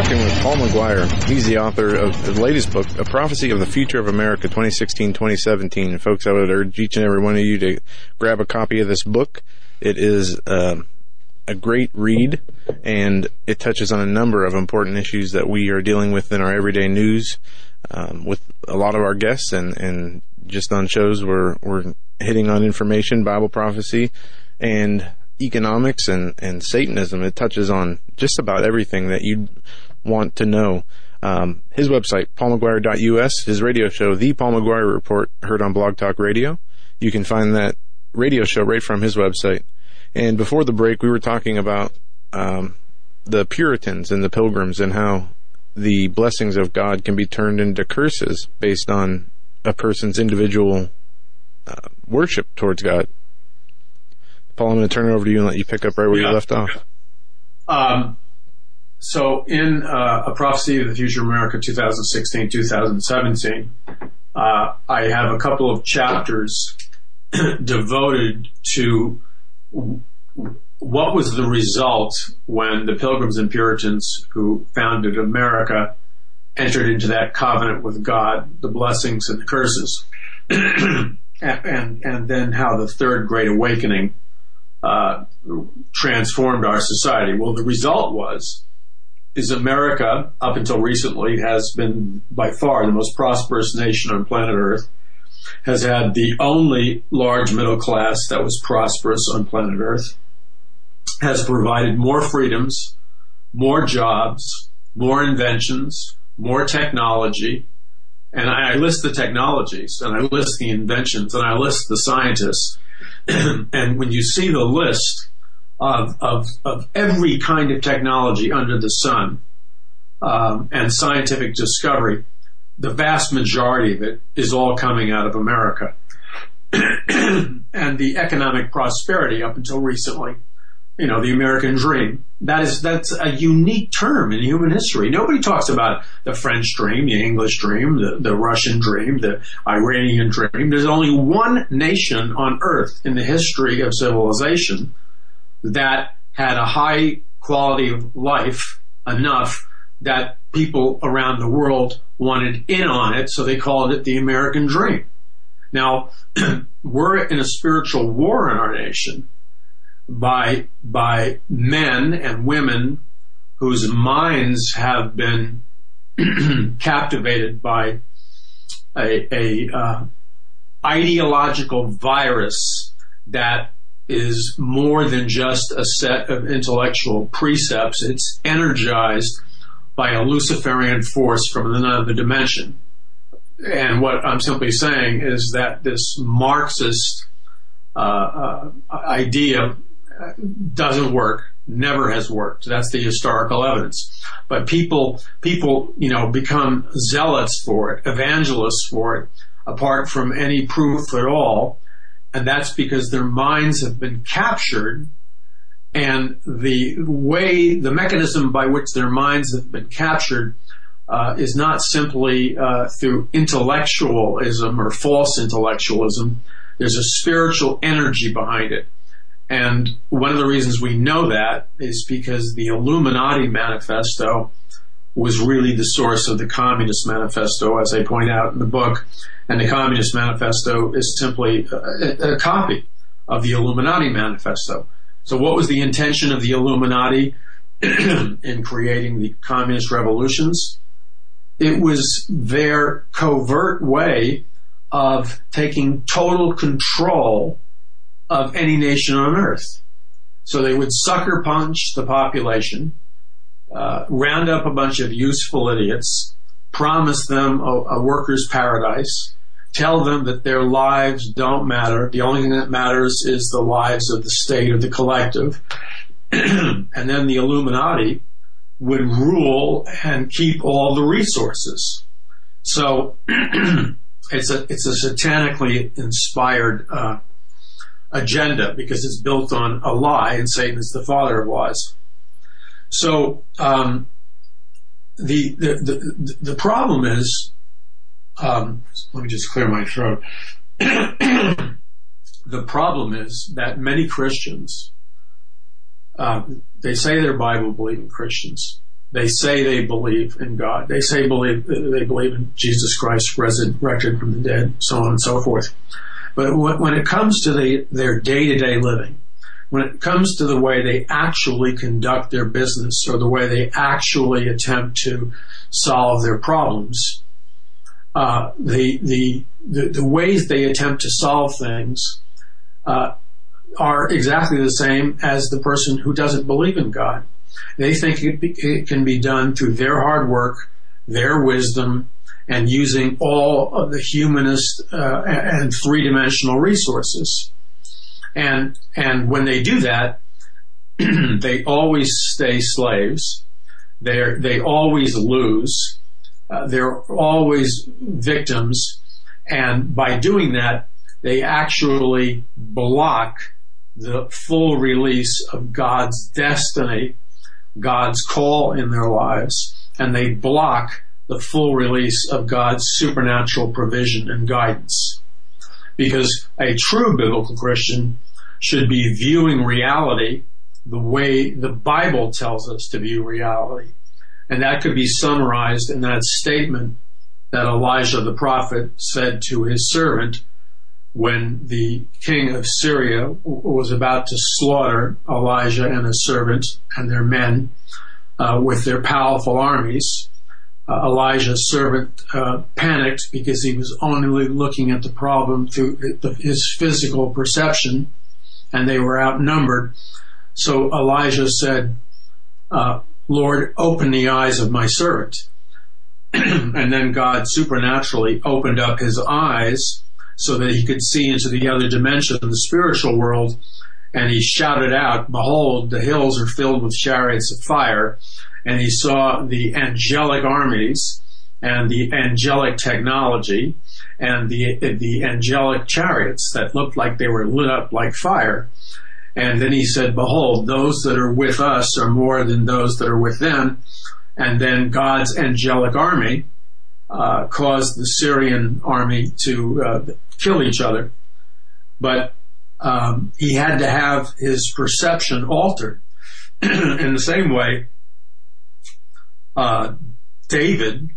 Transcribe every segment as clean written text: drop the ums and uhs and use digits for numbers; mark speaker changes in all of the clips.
Speaker 1: talking with Paul McGuire. He's the author of the latest book, A Prophecy of the Future of America, 2016-2017. And folks, I would urge each and every one of you to grab a copy of this book. It is a great read, and it touches on a number of important issues that we are dealing with in our everyday news with a lot of our guests, and just on shows we're hitting on information, Bible prophecy, and economics and Satanism. It touches on just about everything that you'd want to know. His website, paulmcguire.us, his radio show, The Paul McGuire Report, heard on Blog Talk Radio. You can find that radio show right from his website. And before the break, we were talking about the Puritans and the Pilgrims and how the blessings of God can be turned into curses based on a person's individual worship towards God. Paul, I'm going to turn it over to you and let you pick up right where you left off.
Speaker 2: So in A Prophecy of the Future of America 2016-2017, I have a couple of chapters devoted to what was the result when the Pilgrims and Puritans who founded America entered into that covenant with God, the blessings and the curses, and then how the Third Great Awakening transformed our society. Well, the result is America, up until recently, has been by far the most prosperous nation on planet Earth, has had the only large middle class that was prosperous on planet Earth, has provided more freedoms, more jobs, more inventions, more technology. And I list the technologies, and I list the inventions, and I list the scientists. And when you see the list of every kind of technology under the sun and scientific discovery, the vast majority of it is all coming out of America. And the economic prosperity up until recently, you know, the American dream, that's a unique term in human history. Nobody talks about the French dream, the English dream, the Russian dream, the Iranian dream. There's only one nation on earth in the history of civilization that had a high quality of life enough that people around the world wanted in on it, so they called it the American dream. Now, we're in a spiritual war in our nation by men and women whose minds have been captivated by a ideological virus that is more than just a set of intellectual precepts. It's energized by a Luciferian force from another dimension. And what I'm simply saying is that this Marxist idea doesn't work, never has worked. That's the historical evidence. But people, you know, become zealots for it, evangelists for it, apart from any proof at all. And that's because their minds have been captured, and the mechanism by which their minds have been captured is not simply through intellectualism or false intellectualism. There's a spiritual energy behind it. And one of the reasons we know that is because the Illuminati Manifesto was really the source of the Communist Manifesto, as I point out in the book. And the Communist Manifesto is simply a copy of the Illuminati Manifesto. So what was the intention of the Illuminati in creating the communist revolutions? It was their covert way of taking total control of any nation on earth. So they would sucker punch the population, round up a bunch of useful idiots, promise them a worker's paradise, tell them that their lives don't matter. The only thing that matters is the lives of the state or the collective. And then the Illuminati would rule and keep all the resources. So it's a satanically inspired agenda, because it's built on a lie, and Satan is the father of lies. So the problem is, let me just clear my throat. The problem is that many Christians, they say they're Bible-believing Christians, They say they believe in God. They say they believe in Jesus Christ resurrected from the dead, so on and so forth. But when it comes to their day-to-day living, when it comes to the way they actually conduct their business or the way they actually attempt to solve their problems, the ways they attempt to solve things are exactly the same as the person who doesn't believe in God. They think it can be done through their hard work, their wisdom, and using all of the humanist and three-dimensional resources. And when they do that, they always stay slaves. They always lose. They're always victims. And by doing that, they actually block the full release of God's destiny, God's call in their lives, and they block the full release of God's supernatural provision and guidance. Because a true biblical Christian should be viewing reality the way the Bible tells us to view reality. And that could be summarized in that statement that Elijah the prophet said to his servant when the king of Syria was about to slaughter Elijah and his servant and their men with their powerful armies. Elijah's servant panicked because he was only looking at the problem through his physical perception, and they were outnumbered. So Elijah said, Lord, open the eyes of my servant. And then God supernaturally opened up his eyes so that he could see into the other dimension of the spiritual world, and he shouted out, behold, the hills are filled with chariots of fire. And he saw the angelic armies and the angelic technology and the angelic chariots that looked like they were lit up like fire. And then he said, behold, those that are with us are more than those that are with them. And then God's angelic army caused the Syrian army to kill each other. But he had to have his perception altered. In the same way, David,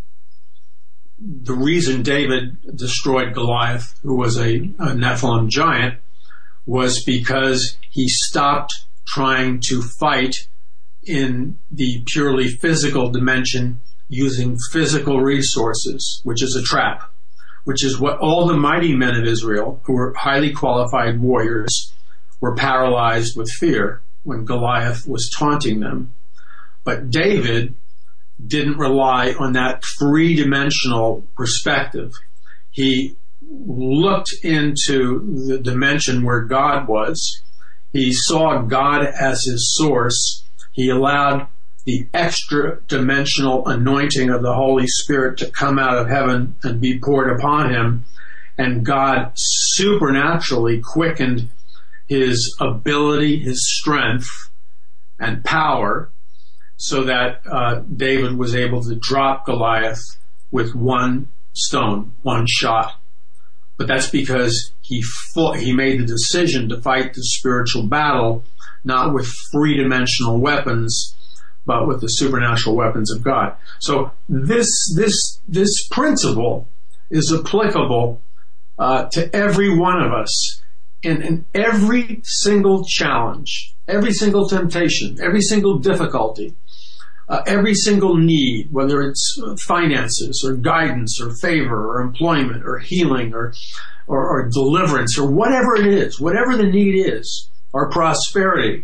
Speaker 2: the reason David destroyed Goliath, who was a Nephilim giant, was because he stopped trying to fight in the purely physical dimension using physical resources, which is a trap, which is what all the mighty men of Israel, who were highly qualified warriors, were paralyzed with fear when Goliath was taunting them. But David didn't rely on that three-dimensional perspective. He looked into the dimension where God was. He saw God as his source. He allowed the extra-dimensional anointing of the Holy Spirit to come out of heaven and be poured upon him. And God supernaturally quickened his ability, his strength, and power, so that David was able to drop Goliath with one stone, one shot. But that's because he made the decision to fight the spiritual battle, not with three-dimensional weapons, but with the supernatural weapons of God. So this principle is applicable to every one of us in every single challenge, every single temptation, every single difficulty. Every single need, whether it's finances or guidance or favor or employment or healing or deliverance or whatever it is, whatever the need is, or prosperity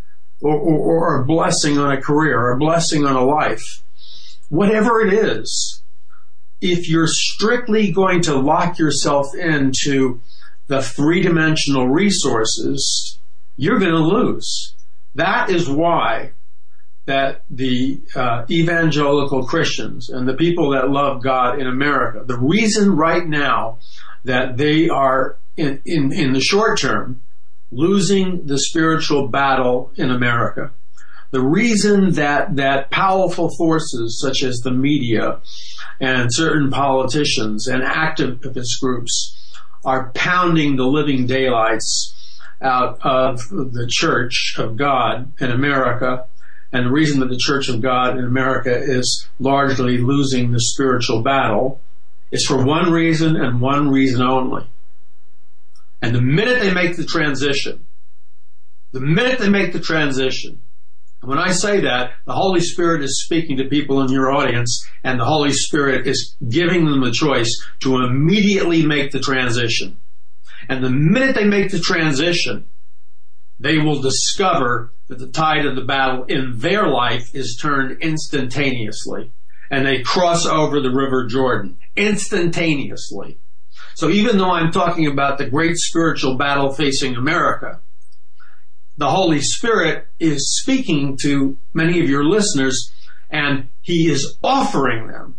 Speaker 2: or a blessing on a career or a blessing on a life, whatever it is, if you're strictly going to lock yourself into the three-dimensional resources, you're going to lose. That is why that the evangelical Christians and the people that love God in America, the reason right now that they are in the short term losing the spiritual battle in America, the reason that powerful forces such as the media and certain politicians and activist groups are pounding the living daylights out of the church of God in America and the reason that the Church of God in America is largely losing the spiritual battle is for one reason and one reason only. And the minute they make the transition, and when I say that, the Holy Spirit is speaking to people in your audience, and the Holy Spirit is giving them the choice to immediately make the transition. And the minute they make the transition, they will discover that the tide of the battle in their life is turned instantaneously. And they cross over the River Jordan instantaneously. So even though I'm talking about the great spiritual battle facing America, the Holy Spirit is speaking to many of your listeners, and He is offering them,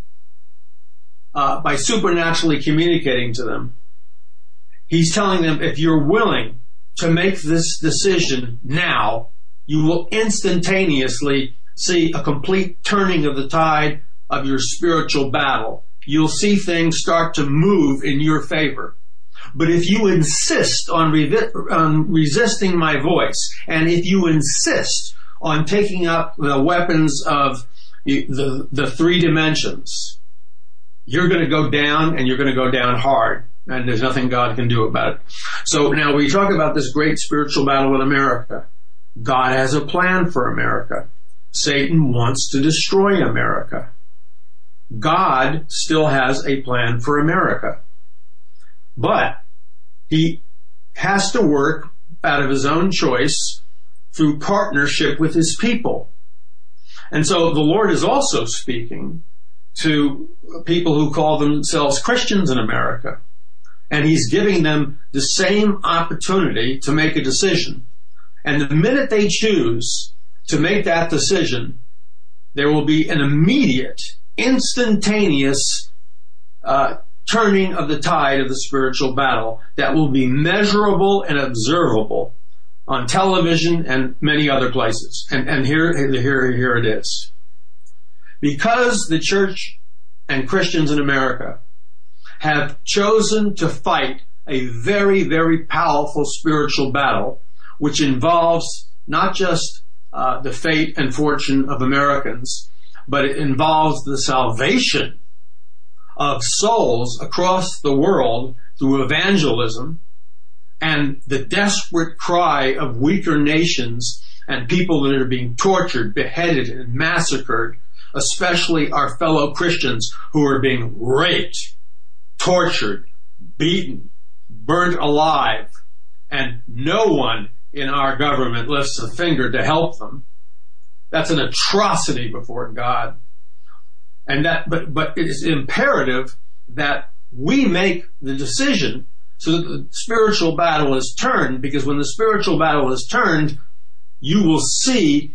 Speaker 2: by supernaturally communicating to them, He's telling them, if you're willing to make this decision now, you will instantaneously see a complete turning of the tide of your spiritual battle. You'll see things start to move in your favor. But if you insist on resisting my voice, and if you insist on taking up the weapons of the three dimensions, you're going to go down, and you're going to go down hard. And there's nothing God can do about it. So now we talk about this great spiritual battle in America. God has a plan for America. Satan wants to destroy America. God still has a plan for America. But He has to work out of His own choice through partnership with His people. And so the Lord is also speaking to people who call themselves Christians in America. And He's giving them the same opportunity to make a decision. And the minute they choose to make that decision, there will be an immediate, instantaneous turning of the tide of the spiritual battle that will be measurable and observable on television and many other places. And here it is. Because the church and Christians in America have chosen to fight a very, very powerful spiritual battle, which involves not just the fate and fortune of Americans, but it involves the salvation of souls across the world through evangelism, and the desperate cry of weaker nations and people that are being tortured, beheaded, and massacred, especially our fellow Christians who are being raped, tortured, beaten, burnt alive, and no one in our government lifts a finger to help them. That's an atrocity before God. And but it is imperative that we make the decision so that the spiritual battle is turned, because when the spiritual battle is turned, you will see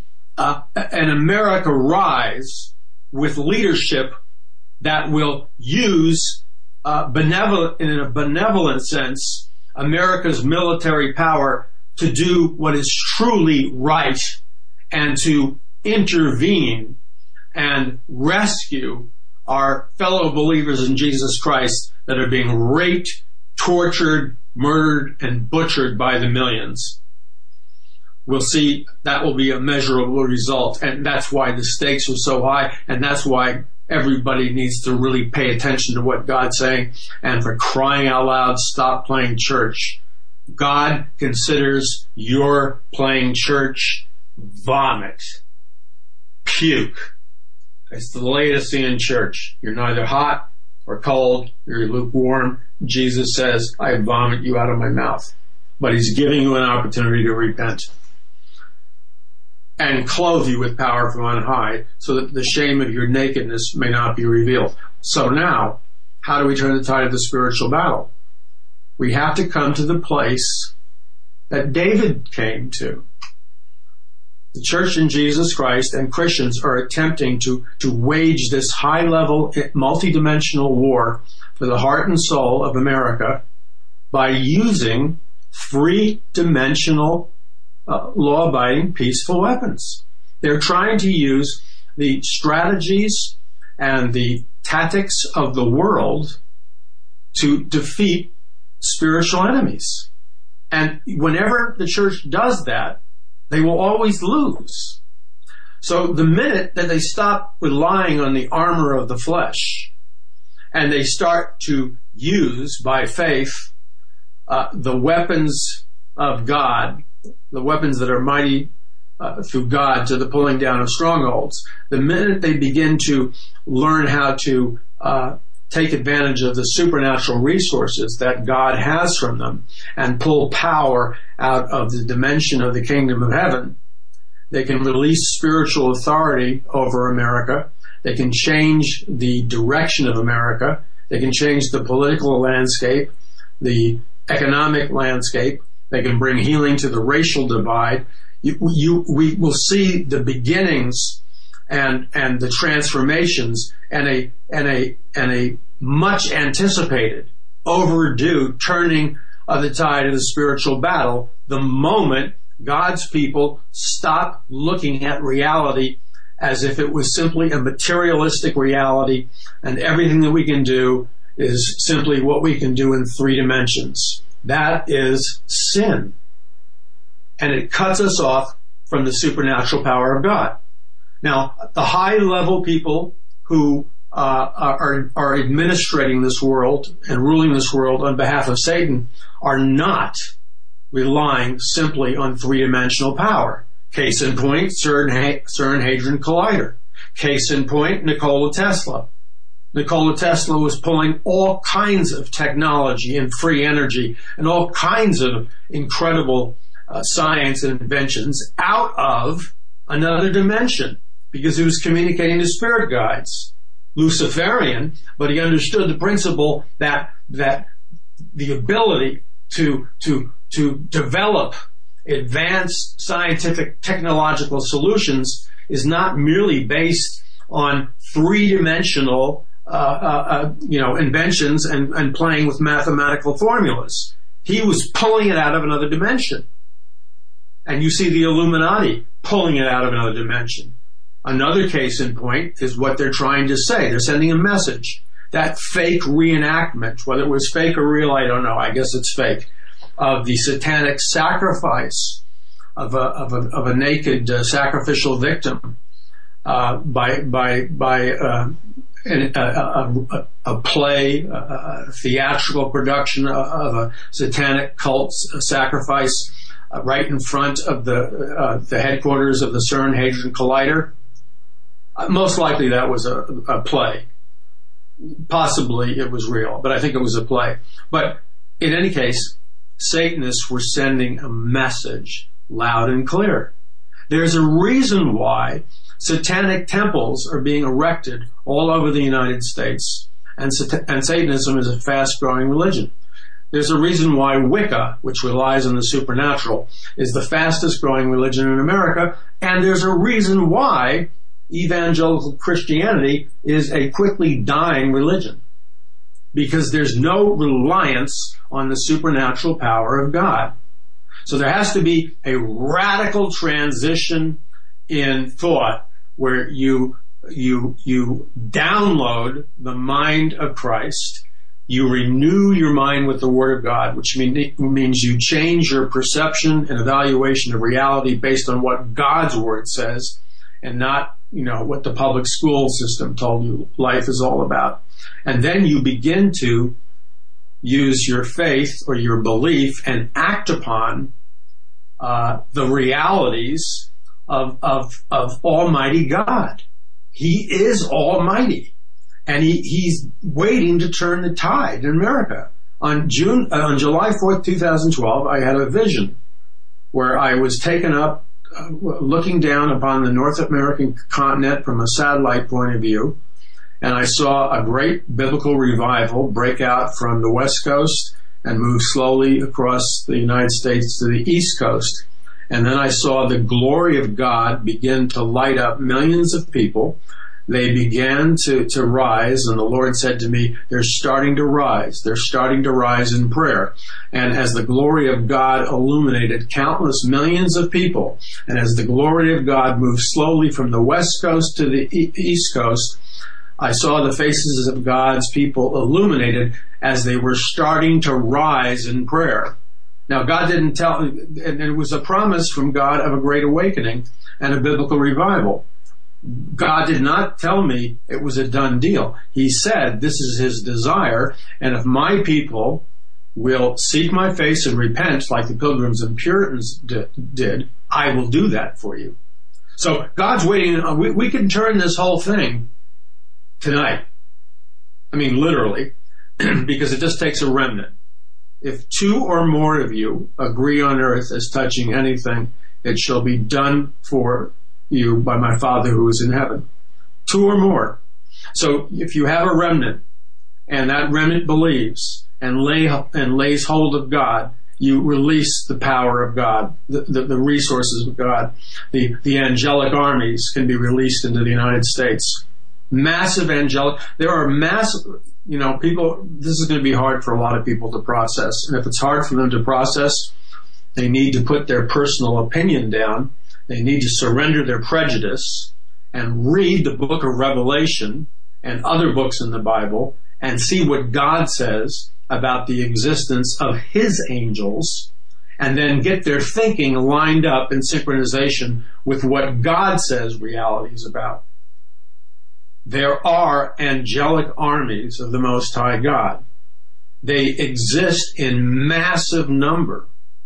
Speaker 2: an America rise with leadership that will use in a benevolent sense, America's military power to do what is truly right and to intervene and rescue our fellow believers in Jesus Christ that are being raped, tortured, murdered, and butchered by the millions. We'll see that will be a measurable result, and that's why the stakes are so high, and that's why everybody needs to really pay attention to what God's saying, and for crying out loud, stop playing church. God considers your playing church vomit, puke. It's the Laodicean church. You're neither hot or cold, you're lukewarm. Jesus says, I vomit you out of my mouth. But He's giving you an opportunity to repent and clothe you with power from on high, so that the shame of your nakedness may not be revealed. So now, how do we turn the tide of the spiritual battle? We have to come to the place that David came to. The church in Jesus Christ and Christians are attempting to wage this high-level, multidimensional war for the heart and soul of America by using three-dimensional, law-abiding, peaceful weapons. They're trying to use the strategies and the tactics of the world to defeat spiritual enemies. And whenever the church does that, they will always lose. So the minute that they stop relying on the armor of the flesh and they start to use by faith the weapons of God, the weapons that are mighty through God to the pulling down of strongholds, the minute they begin to learn how to take advantage of the supernatural resources that God has from them and pull power out of the dimension of the kingdom of heaven, they can release spiritual authority over America. They can change the direction of America. They can change the political landscape, the economic landscape. They can bring healing to the racial divide. We will see the beginnings and the transformations and a much anticipated, overdue turning of the tide of the spiritual battle the moment God's people stop looking at reality as if it was simply a materialistic reality and everything that we can do is simply what we can do in 3 dimensions. That is sin. And it cuts us off from the supernatural power of God. Now, the high-level people who are administrating this world and ruling this world on behalf of Satan are not relying simply on 3-dimensional power. Case in point, CERN Hadron Collider. Case in point, Nikola Tesla. Nikola Tesla was pulling all kinds of technology and free energy and all kinds of incredible science and inventions out of another dimension because he was communicating to spirit guides. Luciferian, but he understood the principle that the ability to develop advanced scientific technological solutions is not merely based on 3-dimensional inventions and playing with mathematical formulas. He was pulling it out of another dimension. And you see the Illuminati pulling it out of another dimension. Another case in point is what they're trying to say. They're sending a message. That fake reenactment, whether it was fake or real, I don't know. I guess it's fake. Of the satanic sacrifice of a naked sacrificial victim by a play, a theatrical production of a satanic cult sacrifice right in front of the headquarters of the CERN Hadron Collider. Most likely that was a play. Possibly it was real, but I think it was a play. But in any case, Satanists were sending a message loud and clear. There's a reason why satanic temples are being erected all over the United States, and Satanism is a fast-growing religion. There's a reason why Wicca, which relies on the supernatural, is the fastest-growing religion in America, and there's a reason why evangelical Christianity is a quickly dying religion. Because there's no reliance on the supernatural power of God. So there has to be a radical transition in thought where you download the mind of Christ, you renew your mind with the Word of God, which means you change your perception and evaluation of reality based on what God's Word says and not, what the public school system told you life is all about. And then you begin to use your faith or your belief and act upon the realities of Almighty God. He is Almighty, and He's waiting to turn the tide in America. On July 4th, 2012, I had a vision where I was taken up looking down upon the North American continent from a satellite point of view, and I saw a great biblical revival break out from the West Coast and move slowly across the United States to the East Coast. And then I saw the glory of God begin to light up millions of people. They began to rise, and the Lord said to me, they're starting to rise. They're starting to rise in prayer. And as the glory of God illuminated countless millions of people, and as the glory of God moved slowly from the West Coast to the East Coast, I saw the faces of God's people illuminated as they were starting to rise in prayer. Now, God didn't tell, and it was a promise from God of a great awakening and a biblical revival. God did not tell me it was a done deal. He said, this is his desire, and if my people will seek my face and repent like the Pilgrims and Puritans did, I will do that for you. So God's waiting. We can turn this whole thing tonight. I mean, literally, because it just takes a remnant. If 2 or more of you agree on earth as touching anything, it shall be done for you by my Father who is in heaven. 2 or more. So if you have a remnant, and that remnant believes and lays hold of God, you release the power of God, the resources of God. The angelic armies can be released into the United States. Massive angelic. There are massive, people, this is going to be hard for a lot of people to process. And if it's hard for them to process, they need to put their personal opinion down. They need to surrender their prejudice and read the book of Revelation and other books in the Bible and see what God says about the existence of his angels, and then get their thinking lined up in synchronization with what God says reality is about. There are angelic armies of the Most High God. They exist in massive number.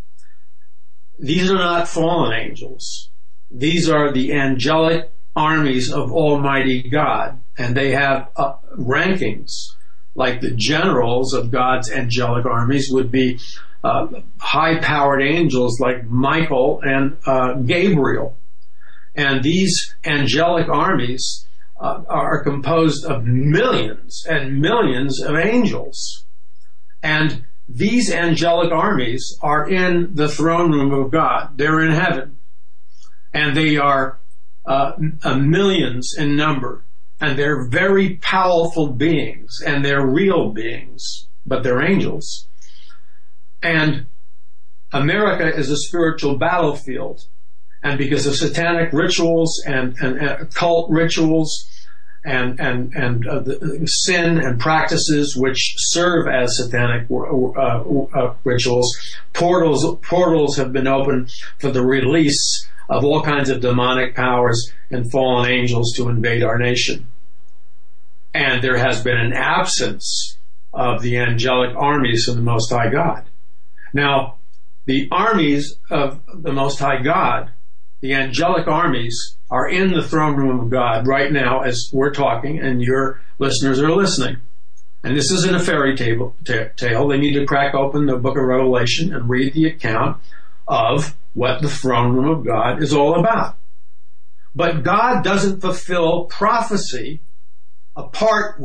Speaker 2: These are not fallen angels. These are the angelic armies of Almighty God, and they have rankings. Like the generals of God's angelic armies would be high-powered angels like Michael and Gabriel. And these angelic armies are composed of millions and millions of angels. And these angelic armies are in the throne room of God. They're in heaven. And they are millions in number. And they're very powerful beings. And they're real beings. But they're angels. And America is a spiritual battlefield. And because of satanic rituals and occult rituals and sin and practices which serve as satanic rituals, portals have been opened for the release of all kinds of demonic powers and fallen angels to invade our nation. And there has been an absence of the angelic armies of the Most High God. Now, the armies of the Most High God, the angelic armies, are in the throne room of God right now as we're talking and your listeners are listening. And this isn't a fairy tale. They need to crack open the book of Revelation and read the account of what the throne room of God is all about. But God doesn't fulfill prophecy apart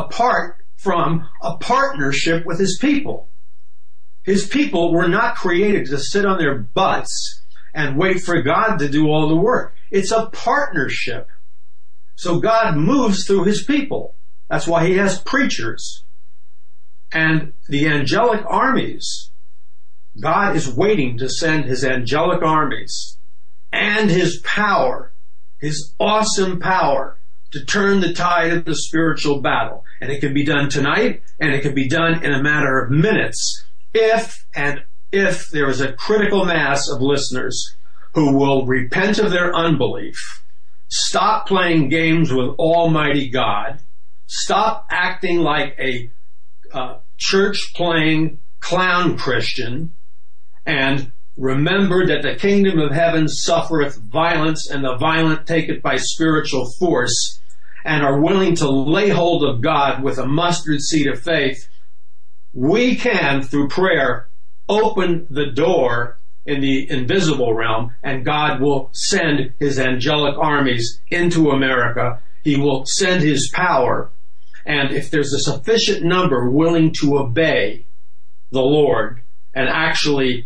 Speaker 2: from a partnership with his people. His people were not created to sit on their butts and wait for God to do all the work. It's a partnership. So God moves through his people. That's why he has preachers. And the angelic armies, God is waiting to send his angelic armies and his power, his awesome power, to turn the tide of the spiritual battle. And it can be done tonight, and it can be done in a matter of minutes if there is a critical mass of listeners who will repent of their unbelief, stop playing games with Almighty God, stop acting like a church-playing clown Christian, and remember that the kingdom of heaven suffereth violence, and the violent take it by spiritual force, and are willing to lay hold of God with a mustard seed of faith, we can, through prayer, open the door in the invisible realm, and God will send his angelic armies into America. He will send his power, and if there's a sufficient number willing to obey the Lord and actually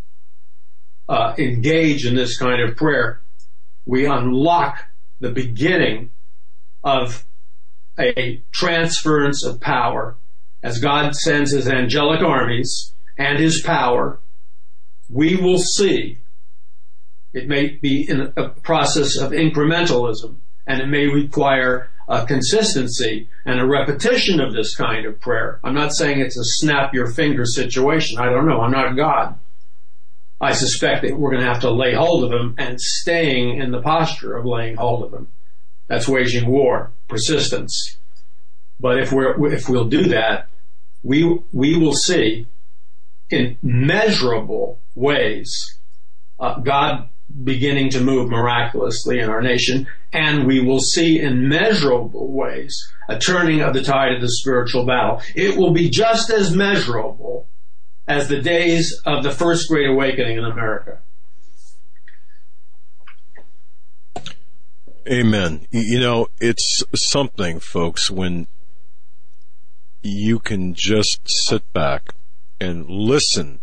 Speaker 2: engage in this kind of prayer, we unlock the beginning of a transference of power. As God sends his angelic armies and his power, we will see. It may be in a process of incrementalism, and it may require a consistency and a repetition of this kind of prayer. I'm not saying it's a snap your finger situation. I don't know. I'm not God. I suspect that we're going to have to lay hold of him, and staying in the posture of laying hold of him. That's waging war, persistence. But if we'll do that, we will see in measurable ways God beginning to move miraculously in our nation, and we will see in measurable ways a turning of the tide of the spiritual battle. It will be just as measurable as the days of the first Great Awakening in America.
Speaker 3: Amen. It's something, folks, when you can just sit back and listen,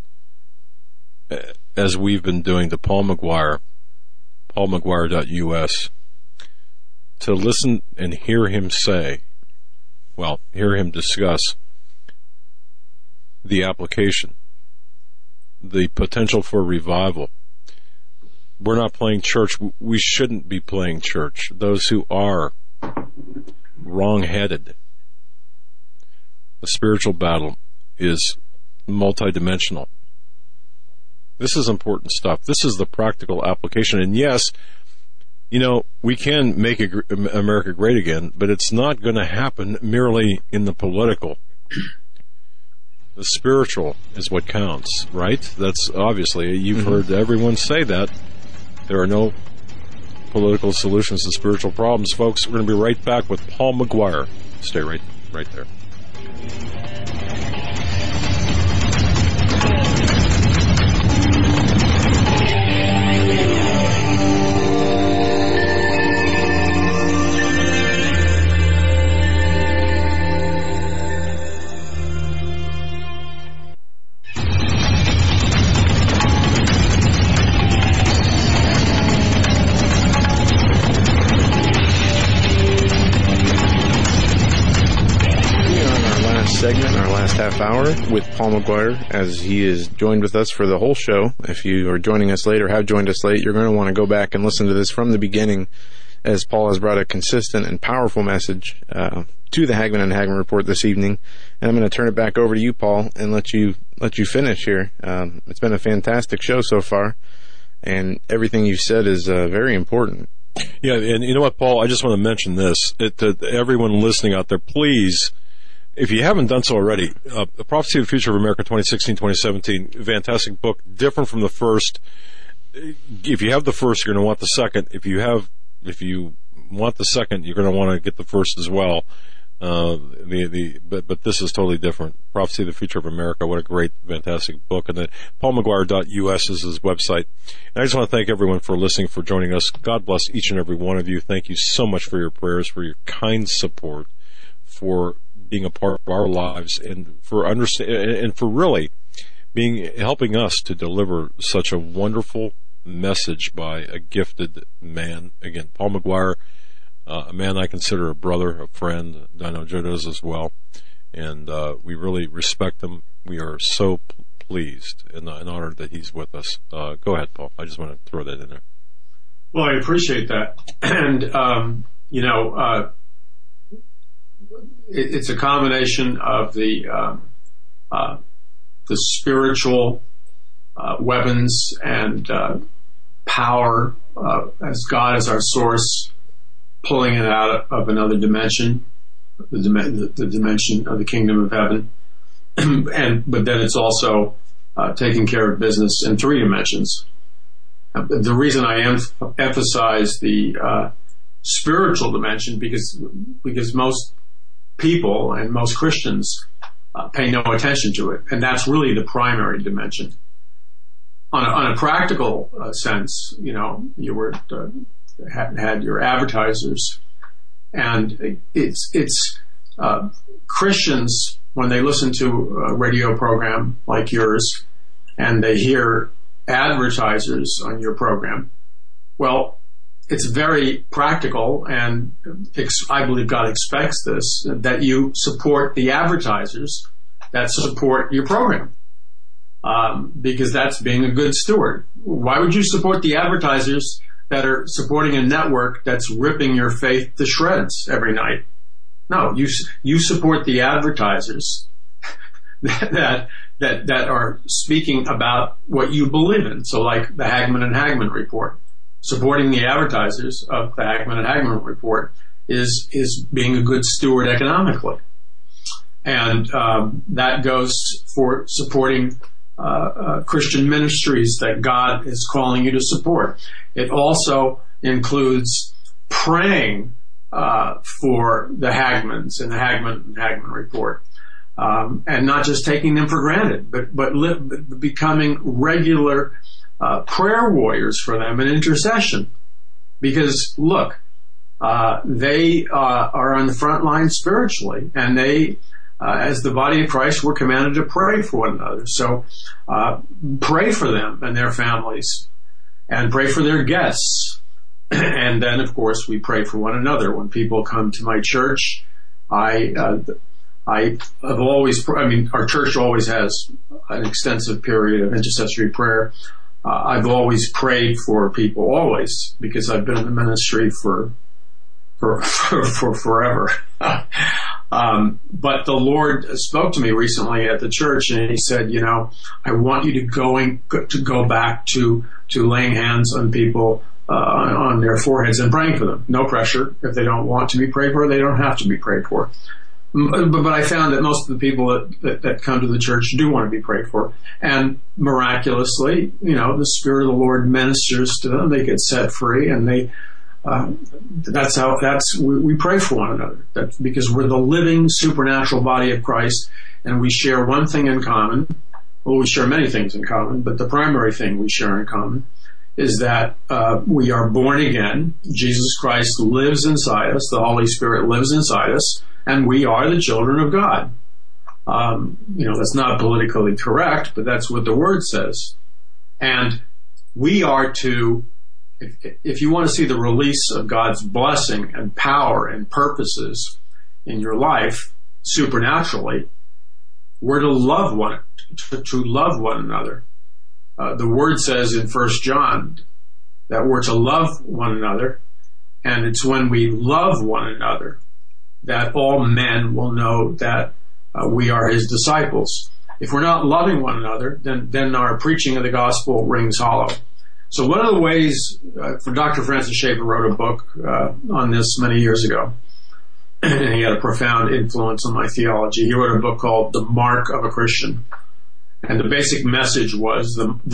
Speaker 3: as we've been doing to Paul McGuire, paulmcguire.us, to listen and hear him discuss the application, the potential for revival. We're not playing church. We shouldn't be playing church. Those who are wrong-headed. The spiritual battle is multidimensional. This is important stuff. This is the practical application. And yes, we can make America great again, but it's not going to happen merely in the political. The spiritual is what counts, right? That's obviously, you've heard everyone say that. There are no political solutions to spiritual problems. Folks, we're going to be right back with Paul McGuire. Stay right there.
Speaker 1: Segment, our last half hour with Paul McGuire, as he is joined with us for the whole show. If you are joining us late or have joined us late, you're going to want to go back and listen to this from the beginning, as Paul has brought a consistent and powerful message to the Hagmann and Hagmann Report this evening. And I'm going to turn it back over to you, Paul, and let you finish here. It's been a fantastic show so far, and everything you've said is very important.
Speaker 3: Yeah, and you know what, Paul? I just want to mention this to everyone listening out there. Please, if you haven't done so already, The Prophecy of the Future of America 2016-2017, fantastic book, different from the first. If you have the first, you're going to want the second. If you want the second, you're going to want to get the first as well. But this is totally different. Prophecy of the Future of America, what a great, fantastic book. And then paulmcguire.us is his website. And I just want to thank everyone for listening, for joining us. God bless each and every one of you. Thank you so much for your prayers, for your kind support, for being a part of our lives, and for really helping us to deliver such a wonderful message by a gifted man. Again, Paul McGuire, a man I consider a brother, a friend. I know Joe does as well, and we really respect him. We are so pleased and honored that he's with us. Go ahead, Paul. I just want to throw that in there.
Speaker 2: Well, I appreciate that, and it's a combination of the spiritual weapons and power as God is our source, pulling it out of another dimension, the dimension of the kingdom of heaven, but then it's also taking care of business in three dimensions. The reason I emphasize the spiritual dimension because most people and most Christians pay no attention to it, and that's really the primary dimension. On a practical sense, you were had your advertisers, and it's Christians, when they listen to a radio program like yours and they hear advertisers on your program, well, it's very practical, and I believe God expects this, that you support the advertisers that support your program, because that's being a good steward. Why would you support the advertisers that are supporting a network that's ripping your faith to shreds every night? No, you support the advertisers that that are speaking about what you believe in. So like the Hagman and Hagman report, supporting the advertisers of the Hagman and Hagman report is being a good steward economically. And that goes for supporting Christian ministries that God is calling you to support. It also includes praying for the Hagmans and the Hagman report, and not just taking them for granted, but becoming regular prayer warriors for them in intercession. Because look, they are on the front line spiritually, and they, as the body of Christ, we're commanded to pray for one another. So pray for them and their families, and pray for their guests. And then, of course, we pray for one another. When people come to my church, our church always has an extensive period of intercessory prayer. I've always prayed for people, always, because I've been in the ministry for forever. But the Lord spoke to me recently at the church, and He said, I want you to go back to laying hands on people on their foreheads and praying for them. No pressure. If they don't want to be prayed for, they don't have to be prayed for. But I found that most of the people that come to the church do want to be prayed for. And miraculously, the Spirit of the Lord ministers to them. They get set free, and we pray for one another. That's because we're the living supernatural body of Christ, and we share one thing in common. Well, we share many things in common, but the primary thing we share in common is that we are born again. Jesus Christ lives inside us. The Holy Spirit lives inside us, and we are the children of God. That's not politically correct, but that's what the Word says. And we are to, if you want to see the release of God's blessing and power and purposes in your life supernaturally, we're to love one another. The Word says in 1 John that we're to love one another, and it's when we love one another that all men will know that we are His disciples. If we're not loving one another, then our preaching of the gospel rings hollow. So one of the ways, for Dr. Francis Schaeffer wrote a book on this many years ago, and he had a profound influence on my theology. He wrote a book called The Mark of a Christian. And the basic message was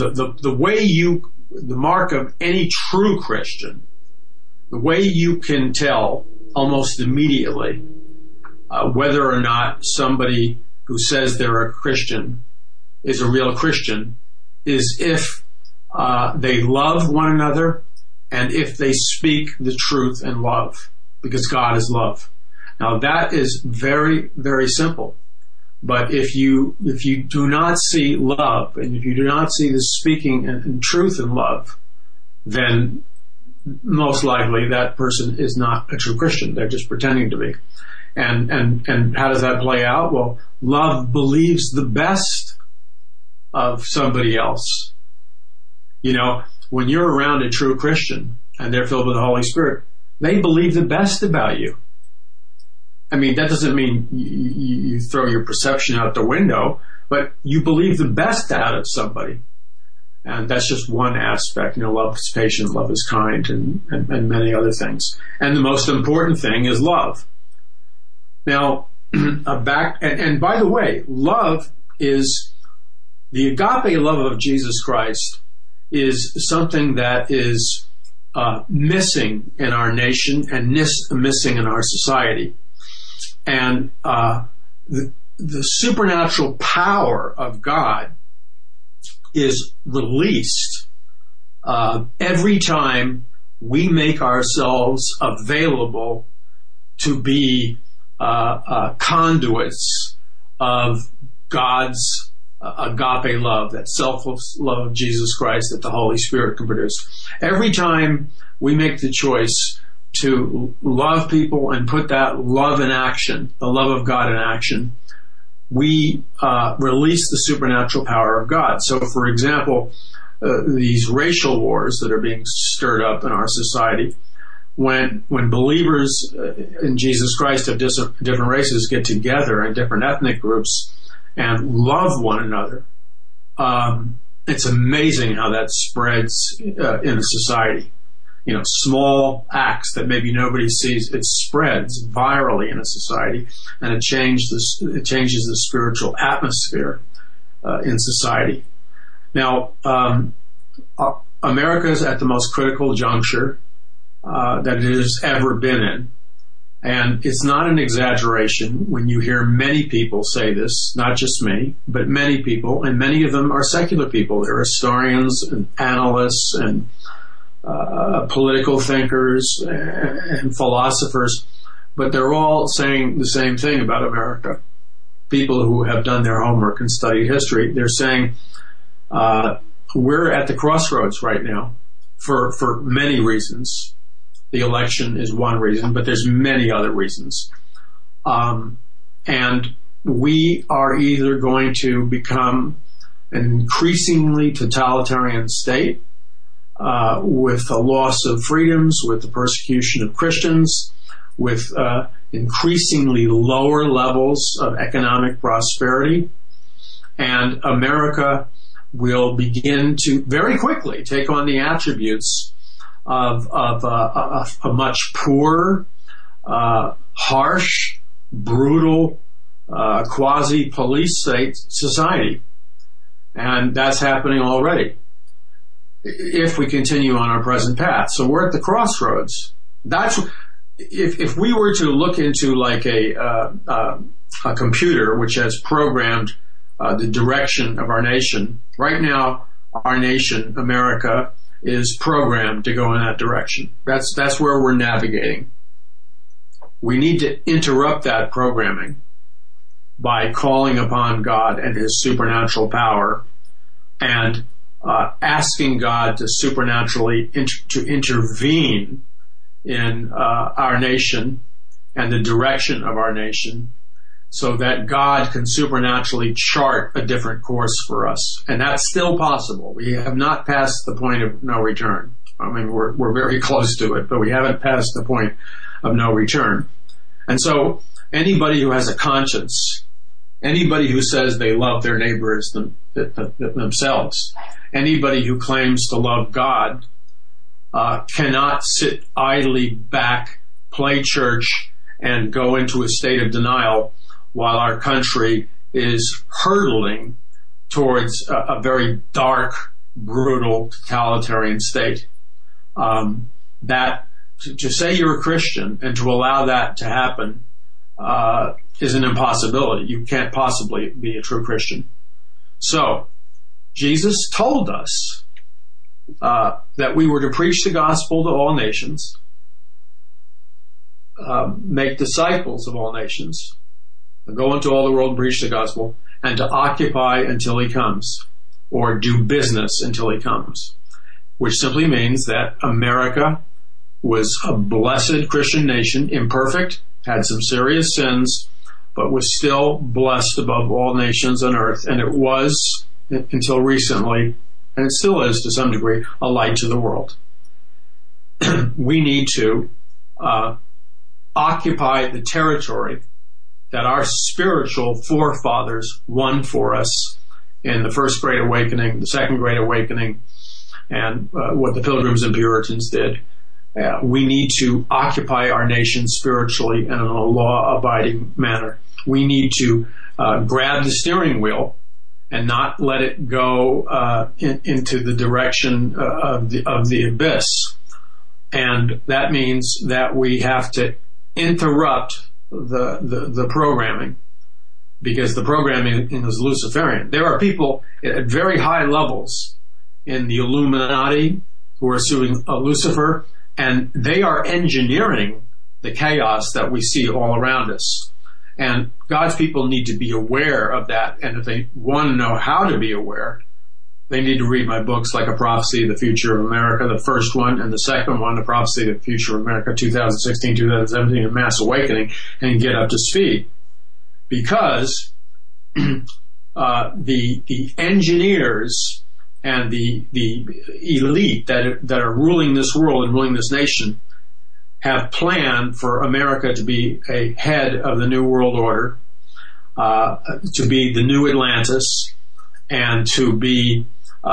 Speaker 2: the mark of any true Christian, the way you can tell almost immediately whether or not somebody who says they're a Christian is a real Christian is if they love one another and if they speak the truth in love, because God is love. Now that is very, very simple. But if you do not see love, and if you do not see the speaking and truth in love, then most likely that person is not a true Christian. They're just pretending to be. And how does that play out? Well, love believes the best of somebody else. When you're around a true Christian and they're filled with the Holy Spirit, they believe the best about you. I mean, that doesn't mean you throw your perception out the window, but you believe the best out of somebody. And that's just one aspect. Love is patient, love is kind, and many other things. And the most important thing is love. Now, and by the way, love is, the agape love of Jesus Christ is something that is missing in our nation and missing in our society. And the supernatural power of God is released every time we make ourselves available to be conduits of God's agape love, that selfless love of Jesus Christ that the Holy Spirit can produce. Every time we make the choice to love people and put that love in action, the love of God in action, we release the supernatural power of God. So, for example, these racial wars that are being stirred up in our society, when believers in Jesus Christ of different races get together and different ethnic groups, and love one another, it's amazing how that spreads in a society. Small acts that maybe nobody sees, it spreads virally in a society, and it changes the spiritual atmosphere in society. Now, America is at the most critical juncture that it has ever been in. And it's not an exaggeration when you hear many people say this, not just me, but many people, and many of them are secular people. They're historians and analysts and political thinkers and philosophers, but they're all saying the same thing about America. People who have done their homework and studied history, they're saying we're at the crossroads right now for many reasons. The election is one reason, but there's many other reasons. And we are either going to become an increasingly totalitarian state with a loss of freedoms, with the persecution of Christians, with increasingly lower levels of economic prosperity, and America will begin to very quickly take on the attributes of a much poorer, harsh, brutal, quasi-police state society. And that's happening already if we continue on our present path. So we're at the crossroads. That's if we were to look into like a computer which has programmed the direction of our nation. Right now, our nation, America, is programmed to go in that direction. That's where we're navigating. We need to interrupt that programming by calling upon God and His supernatural power and asking God to supernaturally to intervene in our nation and the direction of our nation, so that God can supernaturally chart a different course for us. And that's still possible. We have not passed the point of no return. I mean, we're very close to it, but we haven't passed the point of no return. And so anybody who has a conscience, anybody who says they love their neighbors themselves, anybody who claims to love God, cannot sit idly back, play church, and go into a state of denial while our country is hurtling towards a very dark, brutal, totalitarian state. That to say you're a Christian and to allow that to happen is an impossibility. You can't possibly be a true Christian. So, Jesus told us that we were to preach the gospel to all nations, make disciples of all nations, go into all the world and preach the gospel, and to occupy until He comes, or do business until He comes, which simply means that America was a blessed Christian nation, imperfect, had some serious sins, but was still blessed above all nations on earth, and it was, until recently, and it still is to some degree, a light to the world. We need to occupy the territory that our spiritual forefathers won for us in the First Great Awakening, the Second Great Awakening, and what the Pilgrims and Puritans did. We need to occupy our nation spiritually and in a law-abiding manner. We need to grab the steering wheel and not let it go into the direction of the abyss. And that means that we have to interrupt the programming, because the programming is Luciferian. There are people at very high levels in the Illuminati who are suing Lucifer, and they are engineering the chaos that we see all around us. And God's people need to be aware of that. And if they want to know how to be aware, they need to read my books like A Prophecy of the Future of America, the first one, and the second one, A Prophecy of the Future of America, 2016, 2017, and Mass Awakening, and get up to speed. Because the engineers and the elite that are ruling this world and ruling this nation have planned for America to be a head of the New World Order, to be the new Atlantis and to be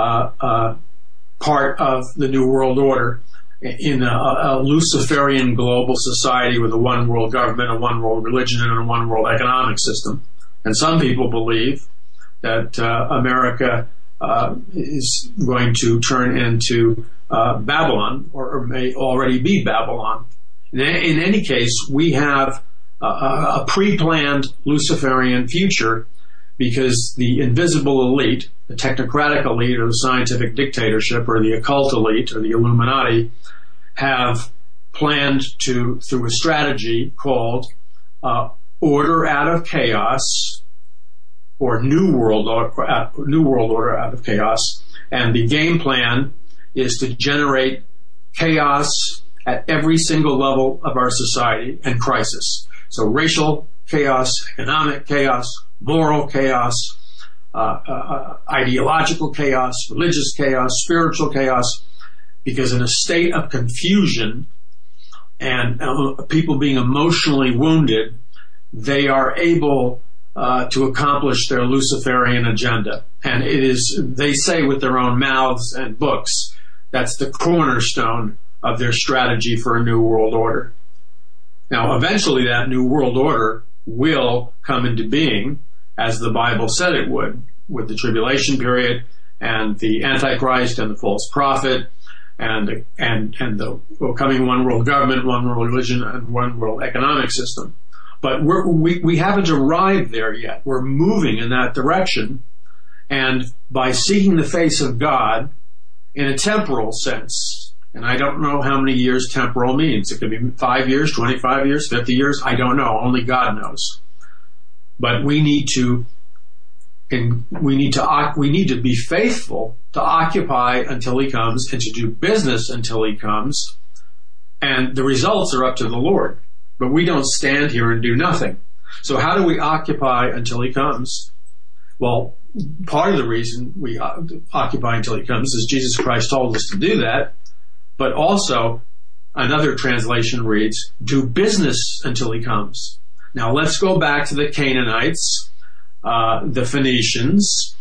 Speaker 2: part of the New World Order in a Luciferian global society with a one world government, a one world religion, and a one world economic system. And some people believe that America is going to turn into Babylon, or may already be Babylon. In any case, we have a pre-planned Luciferian future because the invisible elite, the technocratic elite, or the scientific dictatorship, or the occult elite, or the Illuminati, have planned to, through a strategy called Order Out of Chaos, or New World Order Out of Chaos. And the game plan is to generate chaos at every single level of our society and crisis. So racial chaos, economic chaos, moral chaos, ideological chaos, religious chaos, spiritual chaos, because in a state of confusion and people being emotionally wounded, they are able to accomplish their Luciferian agenda. And it is, they say with their own mouths and books, that's the cornerstone of their strategy for a new world order. Now, eventually that new world order will come into being, as the Bible said it would, with the tribulation period and the Antichrist and the false prophet and the coming one world government, one world religion, and one world economic system. But we haven't arrived there yet. We're moving in that direction. And by seeking the face of God in a temporal sense, and I don't know how many years temporal means. It could be 5 years, 25 years, 50 years. I don't know. Only God knows. But we need to be faithful to occupy until He comes and to do business until He comes. And the results are up to the Lord. But we don't stand here and do nothing. So how do we occupy until He comes? Well, part of the reason we occupy until He comes is Jesus Christ told us to do that. But also, another translation reads, do business until He comes. Now let's go back to the Canaanites, the Phoenicians,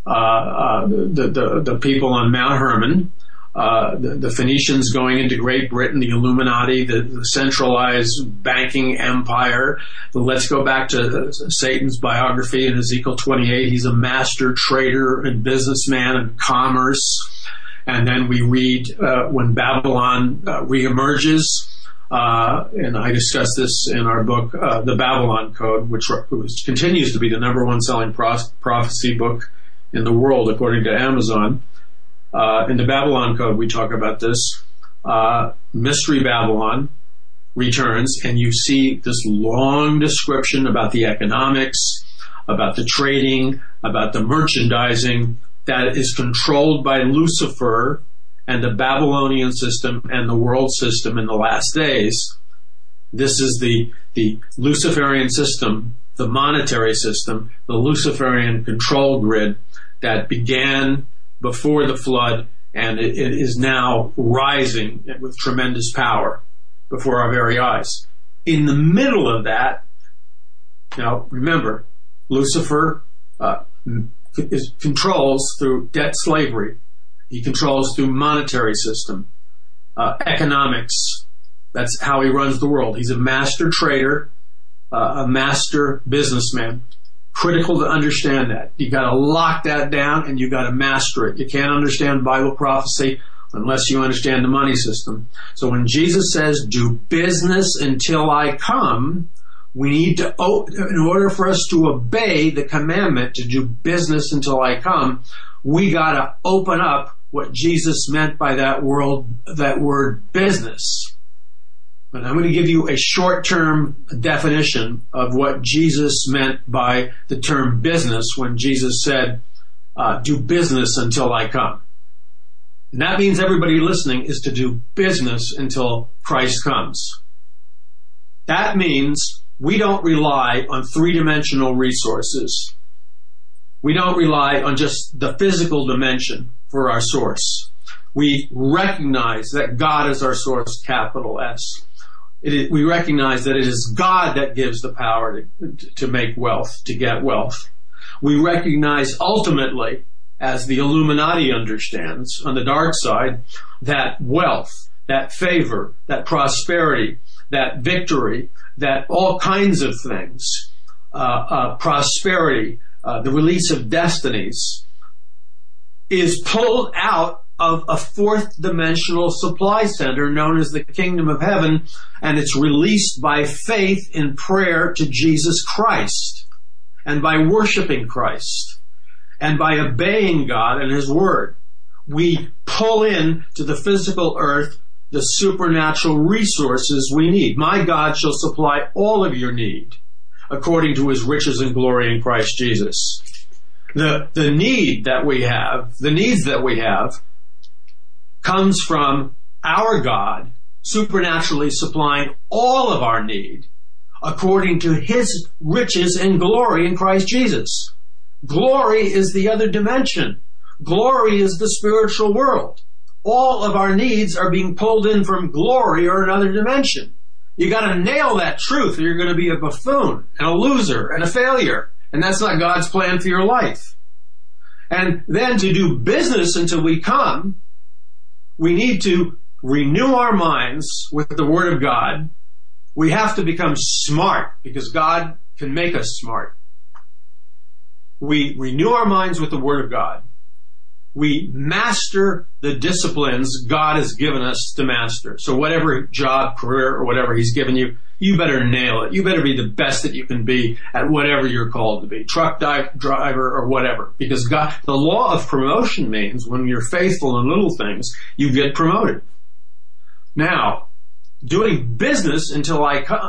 Speaker 2: the people on Mount Hermon, the Phoenicians going into Great Britain, the Illuminati, the centralized banking empire. Let's go back to Satan's biography in Ezekiel 28. He's a master trader and businessman and commerce. And then we read when Babylon reemerges, and I discuss this in our book, The Babylon Code, which continues to be the number one selling prophecy book in the world, according to Amazon. In the Babylon Code, we talk about this. Mystery Babylon returns, and you see this long description about the economics, about the trading, about the merchandising that is controlled by Lucifer and the Babylonian system and the world system in the last days. This is the Luciferian system, the monetary system, the Luciferian control grid that began before the flood, and it is now rising with tremendous power before our very eyes. In the middle of that, now remember, Lucifer controls through debt slavery. He controls through monetary system, economics. That's how he runs the world. He's a master trader, a master businessman. Critical to understand that. You got to lock that down and you got to master it. You can't understand Bible prophecy unless you understand the money system. So when Jesus says, do business until I come, we need to, in order for us to obey the commandment to do business until I come, we got to open up what Jesus meant by that word business. And I'm going to give you a short-term definition of what Jesus meant by the term business when Jesus said, do business until I come. And that means everybody listening is to do business until Christ comes. That means we don't rely on three-dimensional resources. We don't rely on just the physical dimension for our source. We recognize that God is our source, capital S. we recognize that it is God that gives the power to make wealth, to get wealth. We recognize ultimately, as the Illuminati understands on the dark side, that wealth, that favor, that prosperity, that victory, that all kinds of things, prosperity, the release of destinies, is pulled out of a fourth dimensional supply center known as the kingdom of heaven, and it's released by faith in prayer to Jesus Christ, and by worshiping Christ, and by obeying God and His Word. We pull in to the physical earth the supernatural resources we need. My God shall supply all of your need according to His riches and glory in Christ Jesus. The need that we have, the needs that we have, comes from our God supernaturally supplying all of our need according to His riches and glory in Christ Jesus. Glory is the other dimension. Glory is the spiritual world. All of our needs are being pulled in from glory or another dimension. You got to nail that truth, or you're going to be a buffoon and a loser and a failure. And that's not God's plan for your life. And then to do business until we come, we need to renew our minds with the Word of God. We have to become smart because God can make us smart. We renew our minds with the Word of God. We master the disciplines God has given us to master. So whatever job, career, or whatever He's given you, you better nail it. You better be the best that you can be at whatever you're called to be. Truck driver or whatever. Because God, the law of promotion means when you're faithful in little things, you get promoted. Now, doing business until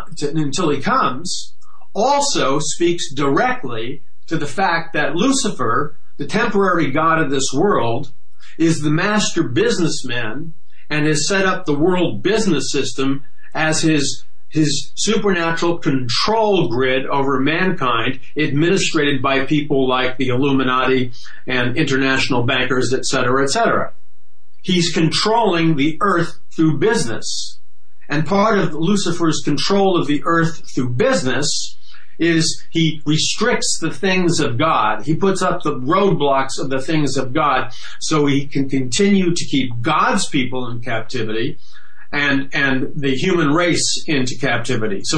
Speaker 2: He comes also speaks directly to the fact that Lucifer, the temporary god of this world, is the master businessman and has set up the world business system as his supernatural control grid over mankind, administrated by people like the Illuminati and international bankers, etc., etc. He's controlling the earth through business. And part of Lucifer's control of the earth through business is he restricts the things of God. He puts up the roadblocks of the things of God so he can continue to keep God's people in captivity and the human race into captivity. So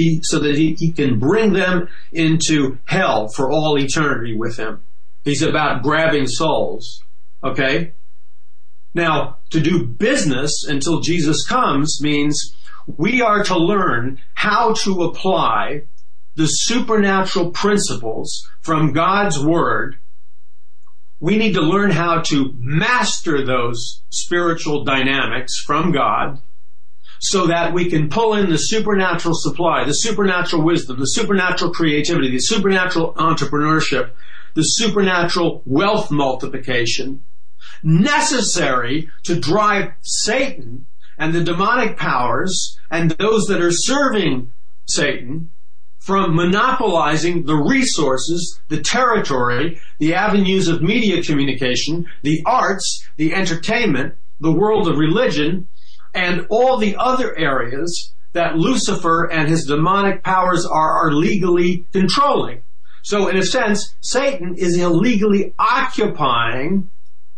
Speaker 2: he can bring them into hell for all eternity with him. He's about grabbing souls. Okay? Now, to do business until Jesus comes means we are to learn how to apply the supernatural principles from God's Word. We need to learn how to master those spiritual dynamics from God so that we can pull in the supernatural supply, the supernatural wisdom, the supernatural creativity, the supernatural entrepreneurship, the supernatural wealth multiplication necessary to drive Satan and the demonic powers and those that are serving Satan from monopolizing the resources, the territory, the avenues of media communication, the arts, the entertainment, the world of religion, and all the other areas that Lucifer and his demonic powers are legally controlling. So in a sense, Satan is illegally occupying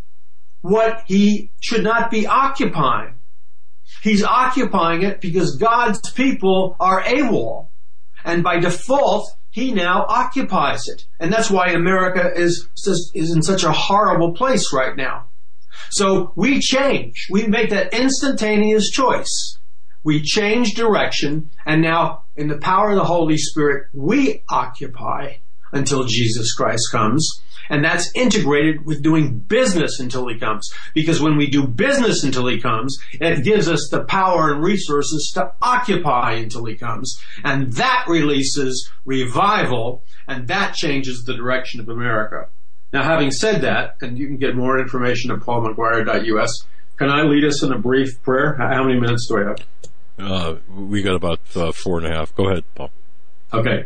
Speaker 2: what he should not be occupying. He's occupying it because God's people are AWOL. And by default, he now occupies it. And that's why America is in such a horrible place right now. So we change. We make that instantaneous choice. We change direction, and now in the power of the Holy Spirit, we occupy until Jesus Christ comes. And that's integrated with doing business until He comes. Because when we do business until He comes, it gives us the power and resources to occupy until He comes. And that releases revival, and that changes the direction of America. Now, having said that, and you can get more information at paulmcguire.us, can I lead us in a brief prayer? How many minutes do I have?
Speaker 3: We got about 4.5. Go ahead, Paul.
Speaker 2: Okay.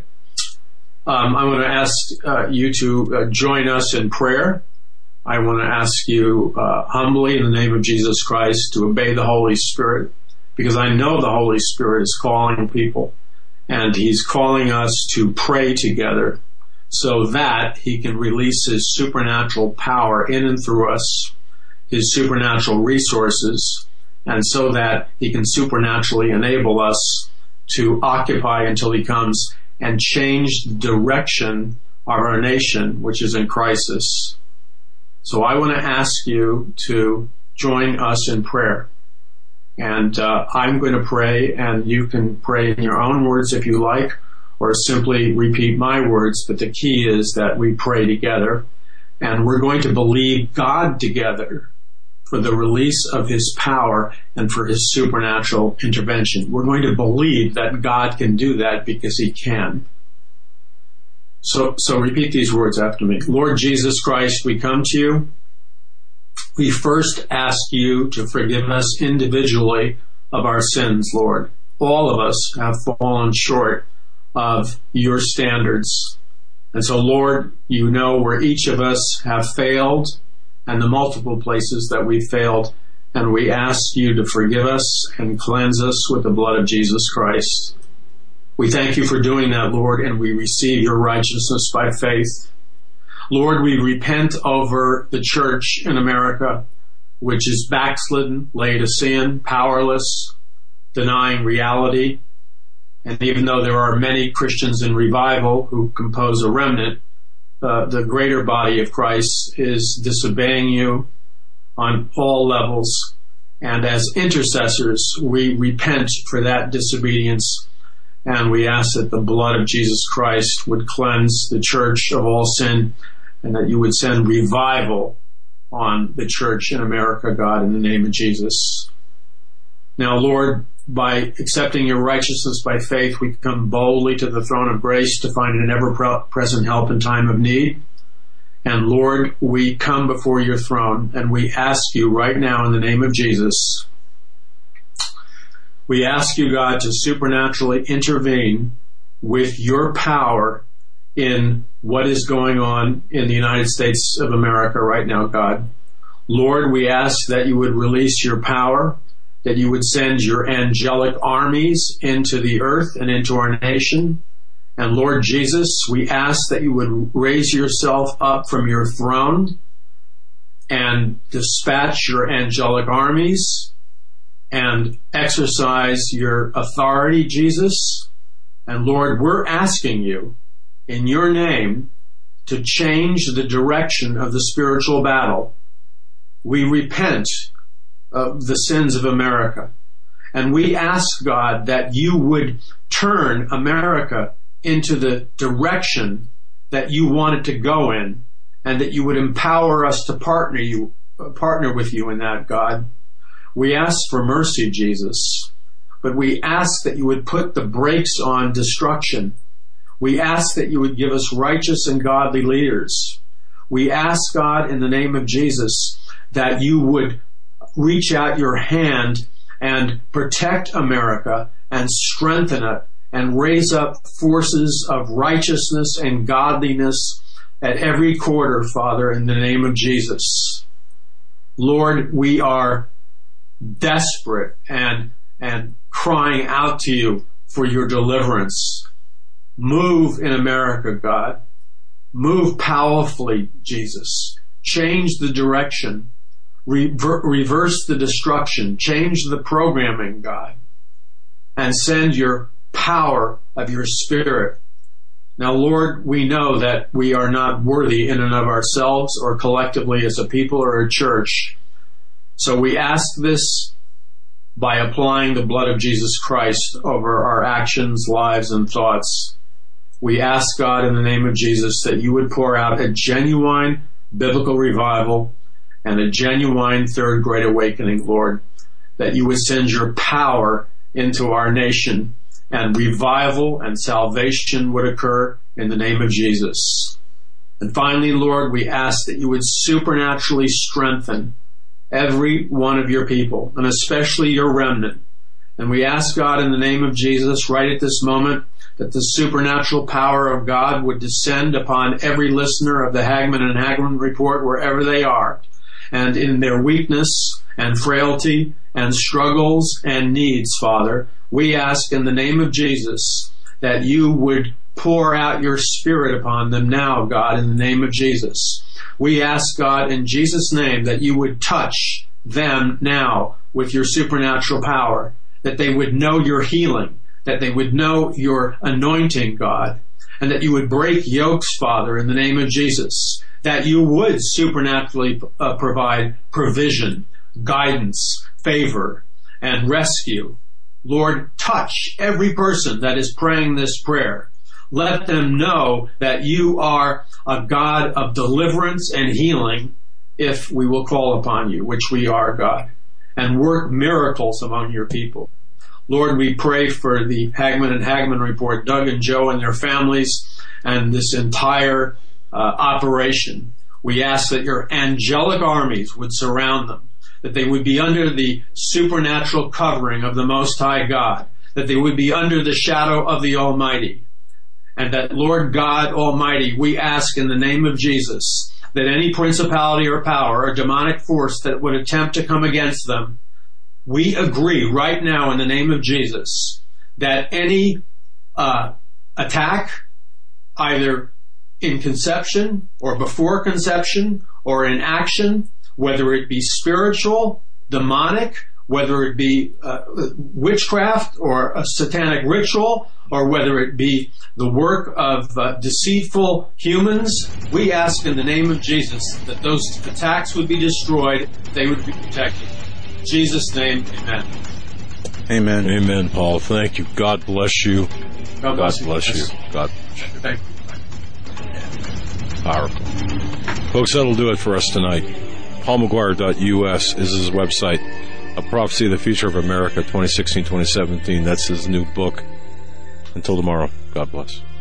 Speaker 2: I want to ask you to join us in prayer. I want to ask you humbly in the name of Jesus Christ to obey the Holy Spirit because I know the Holy Spirit is calling people, and He's calling us to pray together so that He can release His supernatural power in and through us, His supernatural resources, and so that He can supernaturally enable us to occupy until He comes and change the direction of our nation, which is in crisis. So I want to ask you to join us in prayer. And I'm going to pray, and you can pray in your own words if you like, or simply repeat my words. But the key is that we pray together, and we're going to believe God together for the release of His power and for His supernatural intervention. We're going to believe that God can do that because He can. So repeat these words after me. Lord Jesus Christ, we come to you. We first ask you to forgive us individually of our sins, Lord. All of us have fallen short of your standards. And so, Lord, you know where each of us have failed and the multiple places that we failed. And we ask you to forgive us and cleanse us with the blood of Jesus Christ. We thank you for doing that, Lord, and we receive your righteousness by faith. Lord, we repent over the church in America, which is backslidden, Laodicean, powerless, denying reality. And even though there are many Christians in revival who compose a remnant, the greater body of Christ is disobeying you on all levels. And as intercessors, we repent for that disobedience. And we ask that the blood of Jesus Christ would cleanse the church of all sin, and that you would send revival on the church in America, God, in the name of Jesus. Now, Lord, by accepting your righteousness by faith, we come boldly to the throne of grace to find an ever-present help in time of need. And Lord, we come before your throne, and we ask you right now in the name of Jesus, we ask you, God, to supernaturally intervene with your power in what is going on in the United States of America right now, God. Lord, we ask that you would release your power, that you would send your angelic armies into the earth and into our nation. And Lord Jesus, we ask that you would raise yourself up from your throne and dispatch your angelic armies and exercise your authority, Jesus. And Lord, we're asking you in your name to change the direction of the spiritual battle. We repent of the sins of America. And we ask, God, that you would turn America into the direction that you want it to go in, and that you would empower us to partner with you in that, God. We ask for mercy, Jesus, but we ask that you would put the brakes on destruction. We ask that you would give us righteous and godly leaders. We ask, God, in the name of Jesus, that you would reach out your hand and protect America and strengthen it and raise up forces of righteousness and godliness at every quarter, Father, in the name of Jesus. Lord, we are desperate and crying out to you for your deliverance. Move in America, God. Move powerfully, Jesus. Change the direction. Reverse the destruction. Change the programming, God. And send your power of your Spirit. Now, Lord, we know that we are not worthy in and of ourselves or collectively as a people or a church. So we ask this by applying the blood of Jesus Christ over our actions, lives, and thoughts. We ask, God, in the name of Jesus, that you would pour out a genuine biblical revival and a genuine third great awakening, Lord, that you would send your power into our nation and revival and salvation would occur in the name of Jesus. And finally, Lord, we ask that you would supernaturally strengthen every one of your people, and especially your remnant. And we ask, God, in the name of Jesus, right at this moment, that the supernatural power of God would descend upon every listener of the Hagmann and Hagmann report wherever they are. And in their weakness and frailty and struggles and needs, Father, we ask in the name of Jesus that you would pour out your Spirit upon them now, God, in the name of Jesus. We ask, God, in Jesus' name, that you would touch them now with your supernatural power, that they would know your healing, that they would know your anointing, God, and that you would break yokes, Father, in the name of Jesus, that you would supernaturally provide provision, guidance, favor, and rescue. Lord, touch every person that is praying this prayer. Let them know that you are a God of deliverance and healing if we will call upon you, which we are, God, and work miracles among your people. Lord, we pray for the Hagman and Hagman Report, Doug and Joe and their families, and this entire operation. We ask that your angelic armies would surround them, that they would be under the supernatural covering of the Most High God, that they would be under the shadow of the Almighty, and that, Lord God Almighty, we ask in the name of Jesus that any principality or power or demonic force that would attempt to come against them, we agree right now in the name of Jesus that any attack, either in conception or before conception or in action, whether it be spiritual, demonic, whether it be witchcraft or a satanic ritual, or whether it be the work of deceitful humans, we ask in the name of Jesus that those attacks would be destroyed, they would be protected. In Jesus' name, amen.
Speaker 1: Amen.
Speaker 3: Amen, Paul. Thank you. God bless you.
Speaker 2: God bless you.
Speaker 3: God bless you. God bless you.
Speaker 2: Thank you.
Speaker 3: Powerful. Folks, that'll do it for us tonight. PaulMcGuire.us is his website. A Prophecy of the Future of America, 2016-2017. That's his new book. Until tomorrow, God bless.